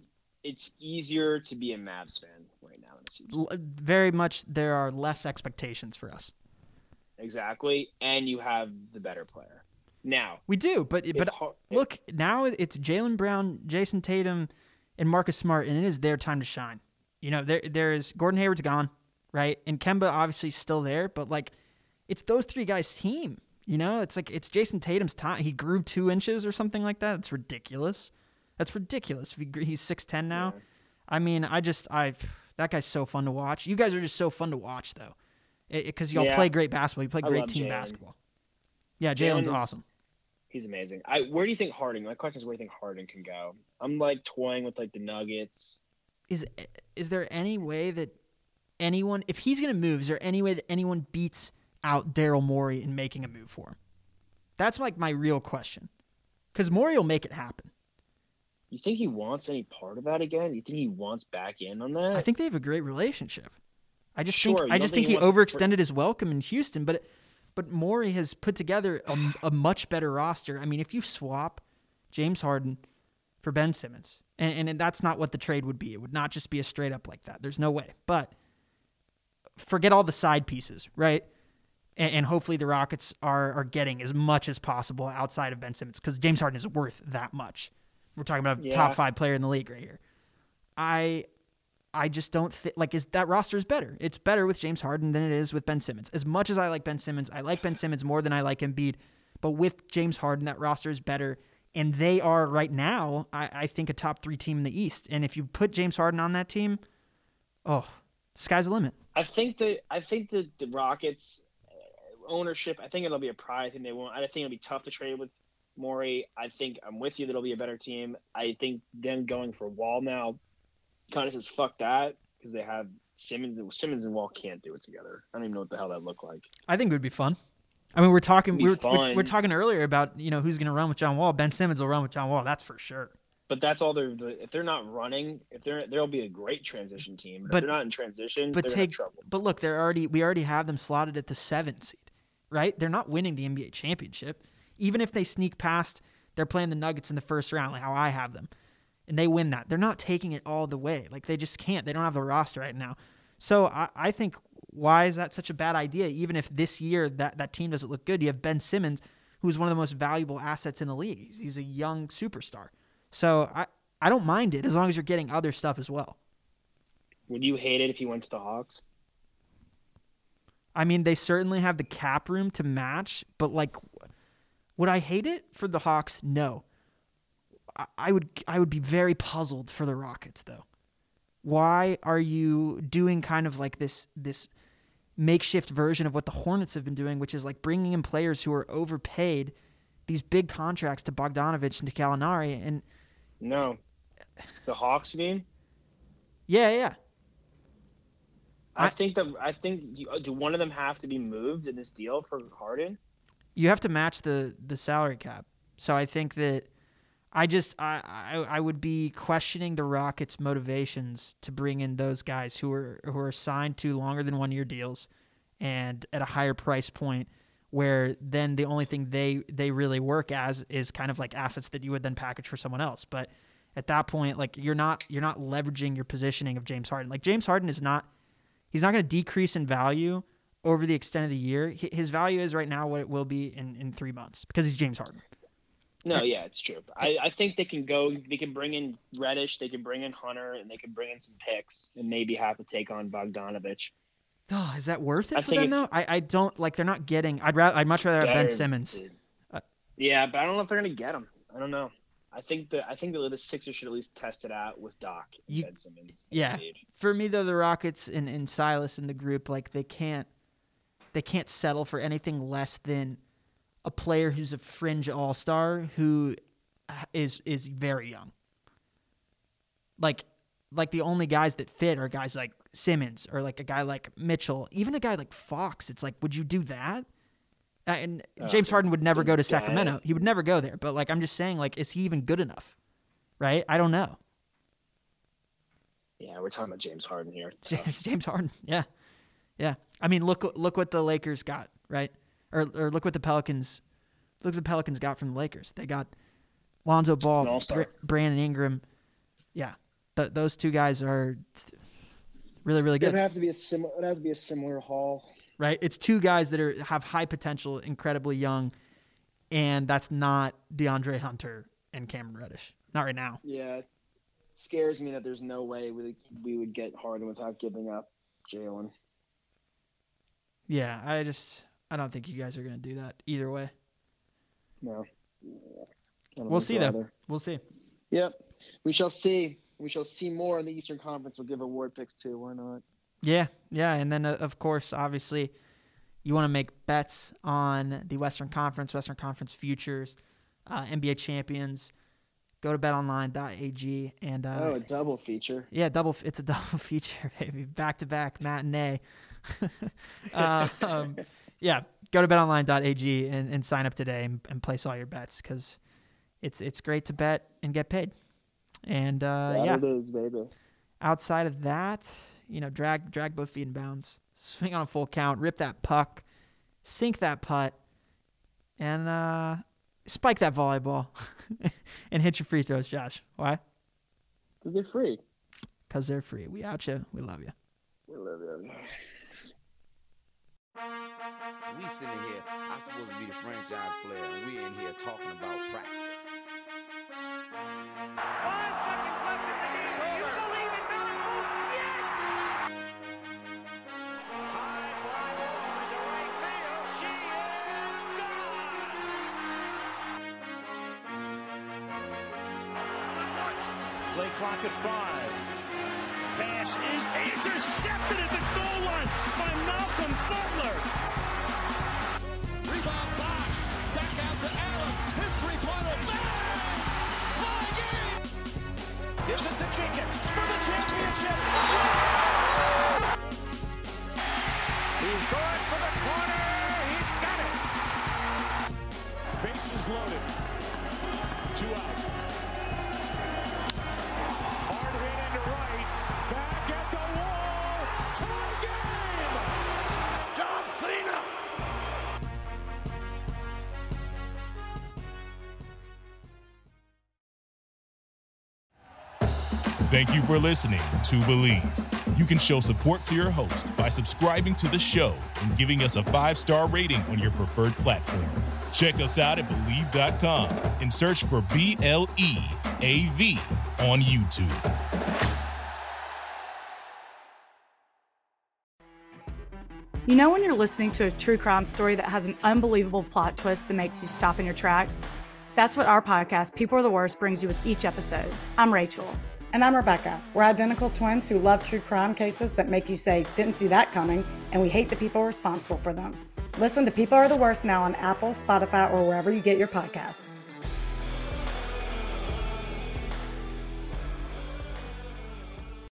it's easier to be a Mavs fan right now in the season. L- very much, there are less expectations for us. Exactly, and you have the better player. Now we do, but but har- look, now it's Jaylen Brown, Jason Tatum, and Marcus Smart, and it is their time to shine. You know, there there is Gordon Hayward's gone, right? And Kemba obviously still there, but like it's those three guys' team. You know, it's like it's Jason Tatum's time. He grew two inches or something like that. It's ridiculous. That's ridiculous. If he, he's six ten now. Yeah. I mean, I just I that guy's so fun to watch. You guys are just so fun to watch though, because y'all yeah. play great basketball. You play I great team Jaylen. basketball. Yeah, Jaylen's awesome. He's amazing. I where do you think Harden? My question is where do you think Harden can go? I'm like toying with like the Nuggets. Is is there any way that anyone, if he's going to move, is there any way that anyone beats out Daryl Morey in making a move for him? That's like my real question. Because Morey will make it happen. You think he wants any part of that again? You think he wants back in on that? I think they have a great relationship. I just sure, think I just think, think he, he overextended for... his welcome in Houston, but but Morey has put together a, a much better roster. I mean, if you swap James Harden for Ben Simmons. And, and that's not what the trade would be. It would not just be a straight up like that. There's no way. But forget all the side pieces, right? And, and hopefully the Rockets are are getting as much as possible outside of Ben Simmons because James Harden is worth that much. We're talking about a yeah. top five player in the league right here. I I just don't think like is that roster is better. It's better with James Harden than it is with Ben Simmons. As much as I like Ben Simmons, I like Ben Simmons more than I like Embiid. But with James Harden, that roster is better. And they are right now, I, I think, a top three team in the East. And if you put James Harden on that team, oh, the sky's the limit. I think that I think that the Rockets ownership, I think it'll be a pride. I think they won't. I think it'll be tough to trade with Morey. I think I'm with you that it'll be a better team. I think them going for Wall now kind of says fuck that because they have Simmons and Simmons and Wall can't do it together. I don't even know what the hell that looked like. I think it would be fun. I mean, we're talking we were, fun. we're, we're talking earlier about, you know, who's going to run with John Wall. Ben Simmons will run with John Wall. That's for sure. But that's all they're the, if they're not running, if they're there'll be a great transition team. But, but if they're not in transition, but they're take, in trouble. But look, they're already we already have them slotted at the seven seed, right? They're not winning the N B A championship. Even if they sneak past, they're playing the Nuggets in the first round, like how I have them, and they win that. They're not taking it all the way. Like they just can't. They don't have the roster right now. So I, I think. Why is that such a bad idea? Even if this year that, that team doesn't look good, you have Ben Simmons, who's one of the most valuable assets in the league. He's, he's a young superstar. So I, I don't mind it as long as you're getting other stuff as well. Would you hate it if he went to the Hawks? I mean, they certainly have the cap room to match, but like, would I hate it for the Hawks? No. I, I would I would be very puzzled for the Rockets, though. Why are you doing kind of like this this makeshift version of what the Hornets have been doing, which is like bringing in players who are overpaid, these big contracts to Bogdanovich and to Gallinari? And no, the Hawks mean? Yeah, yeah. I, I think that I think you, do one of them have to be moved in this deal for Harden? You have to match the the salary cap. So I think that I just I, I I would be questioning the Rockets' motivations to bring in those guys who are who are signed to longer than one year deals and at a higher price point, where then the only thing they they really work as is kind of like assets that you would then package for someone else. But at that point, like you're not you're not leveraging your positioning of James Harden. Like James Harden is not he's not going to decrease in value over the extent of the year. His value is right now what it will be in, in three months because he's James Harden. No, yeah, it's true. I, I think they can go. They can bring in Reddish. They can bring in Hunter, and they can bring in some picks, and maybe have to take on Bogdanovich. Oh, is that worth it I for think them though? I, I don't like. They're not getting. I'd rather. I'd much rather have Ben Simmons. Uh, yeah, but I don't know if they're gonna get him. I don't know. I think that I think that the Sixers should at least test it out with Doc and You, Ben Simmons. Yeah, for me though, the Rockets and, and Silas in the group, like they can't. They can't settle for anything less than a player who's a fringe all-star who is is very young. Like, like the only guys that fit are guys like Simmons or like a guy like Mitchell, even a guy like Fox. It's like, would you do that? Uh, and Oh, James Harden would never go to guy. Sacramento. He would never go there. But like, I'm just saying, like, is he even good enough? Right? I don't know. Yeah, we're talking about James Harden here. It's It's tough. James Harden. Yeah, yeah. I mean, look look what the Lakers got, right? Or or look what the Pelicans, look what the Pelicans got from the Lakers. They got Lonzo an Ball, all-star. Br- Brandon Ingram. Yeah, Th- those two guys are really really It good, would have to be a similar. It would have to be a similar haul. right? It's two guys that are have high potential, incredibly young, and that's not DeAndre Hunter and Cameron Reddish. Not right now. Yeah, it scares me that there's no way we we would get Harden without giving up Jalen. Yeah, I just I don't think you guys are gonna do that either way. No. I don't We'll think see so though. either. We'll see. Yep, we shall see. We shall see more in the Eastern Conference. We'll give award picks too. Why not? Yeah, yeah, and then uh, of course, obviously, you want to make bets on the Western Conference, Western Conference futures, uh, N B A champions. Go to bet online dot a g and uh, Oh, a double feature. yeah, double. It's a double feature, baby, back to back matinee. uh, um, yeah, go to bet online dot a g and, and sign up today and, and place all your bets because it's it's great to bet and get paid. And uh, That yeah, it is, baby. outside of that, you know, drag drag both feet in bounds, swing on a full count, rip that puck, sink that putt, and uh, spike that volleyball, and hit your free throws, Josh. Why? Because they're free. Because they're free. We out you. We love you. We love them. We sitting here, I'm supposed to be the franchise player, and we in here talking about practice. Five seconds left in the game. Do you believe in miracles? Yes! High fly ball into right field. She is gone! Play clock at five. Pass is intercepted at the goal line by Malcolm Butler. Rebound box. Back out to Allen. His three-pointer. Bang! Tie game. Gives it to Jenkins for the championship. He's going for the corner. He's got it. Bases loaded. Two out. Hard hit into right. Back at the wall. Tie game. John Cena. Thank you for listening to Believe. You can show support to your host by subscribing to the show and giving us a five-star rating on your preferred platform. Check us out at Believe dot com and search for B L E A V on YouTube. You know when you're listening to a true crime story that has an unbelievable plot twist that makes you stop in your tracks? That's what our podcast, People Are the Worst, brings you with each episode. I'm Rachel. And I'm Rebecca. We're identical twins who love true crime cases that make you say, didn't see that coming, and we hate the people responsible for them. Listen to People Are the Worst now on Apple, Spotify, or wherever you get your podcasts.